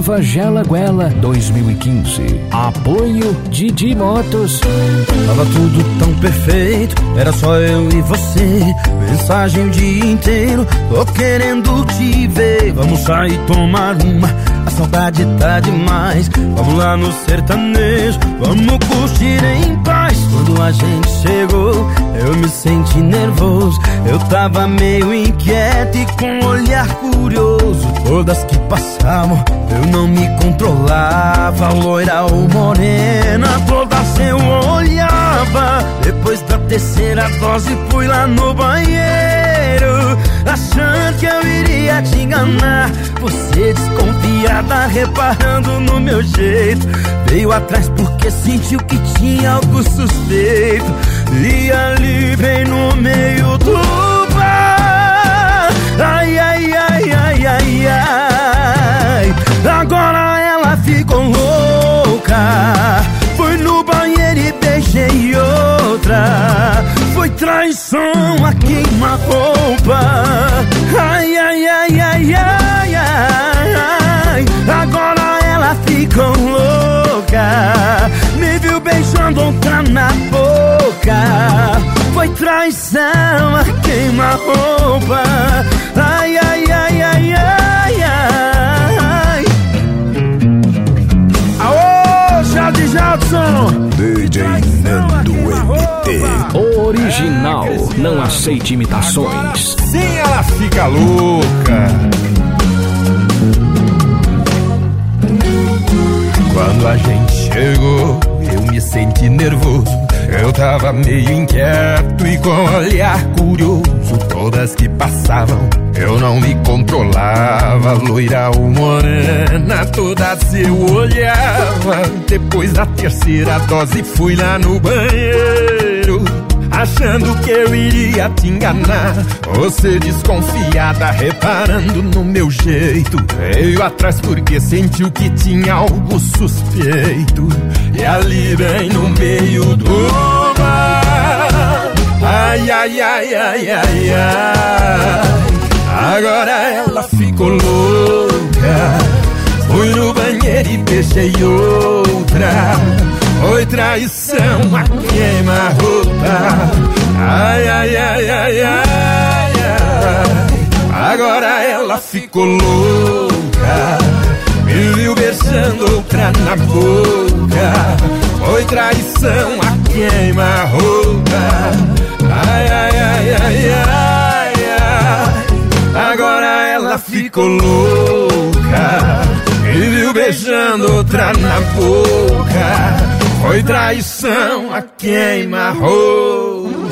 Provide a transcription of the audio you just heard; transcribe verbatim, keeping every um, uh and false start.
Nova Gela Guela dois mil e quinze. Apoio Didi Motos. Tava tudo tão perfeito, era só eu e você. Mensagem o dia inteiro, tô querendo te ver. Vamos sair tomar uma, a saudade tá demais. Vamos lá no sertanejo, vamos curtir em paz. Quando a gente chegou, eu me senti nervoso. Eu tava meio inquieto e com um olhar curioso. Todas que passavam, eu não me controlava. Loira ou morena, todas eu olhava. Depois da terceira dose fui lá no banheiro, achando que eu iria te enganar. Você desconfiada, reparando no meu jeito, veio atrás porque sentiu que tinha algo suspeito. E ali bem no meio do bar, ai, ai, ai, ai, ai, ai, agora ela ficou louca. Fui no banheiro e beijei outra. Foi traição a queima-roupa. Ai, ai, ai, ai, ai, ai, agora ela ficou louca. Me viu beijando outra na boca. Foi traição a queima-roupa. Ai, ai, ai, ai, ai, ai. Aô, Jade Jadson, D J Nando M T. Original, não aceite imitações. Sim, ela fica louca. Quando a gente chegou, eu me senti nervoso. Eu tava meio inquieto e com olhar curioso. Todas que passavam, eu não me controlava. Loira ou morena, todas eu olhava. Depois da terceira dose fui lá no banheiro, achando que eu iria te enganar. Você desconfiada, reparando no meu jeito, veio atrás porque sentiu que tinha algo suspeito. E ali bem no meio do mar, ai, ai, ai, ai, ai, ai, agora ela ficou louca. Fui no banheiro e beijei outra. Foi traição a queima-roupa. Ai, ai, ai, ai, ai, ai, agora ela ficou louca. Me viu beijando outra na boca. Foi traição a queima-roupa. Ai, ai, ai, ai, ai, ai, agora ela ficou louca. Me viu beijando outra na boca. Foi traição a queima-roupa.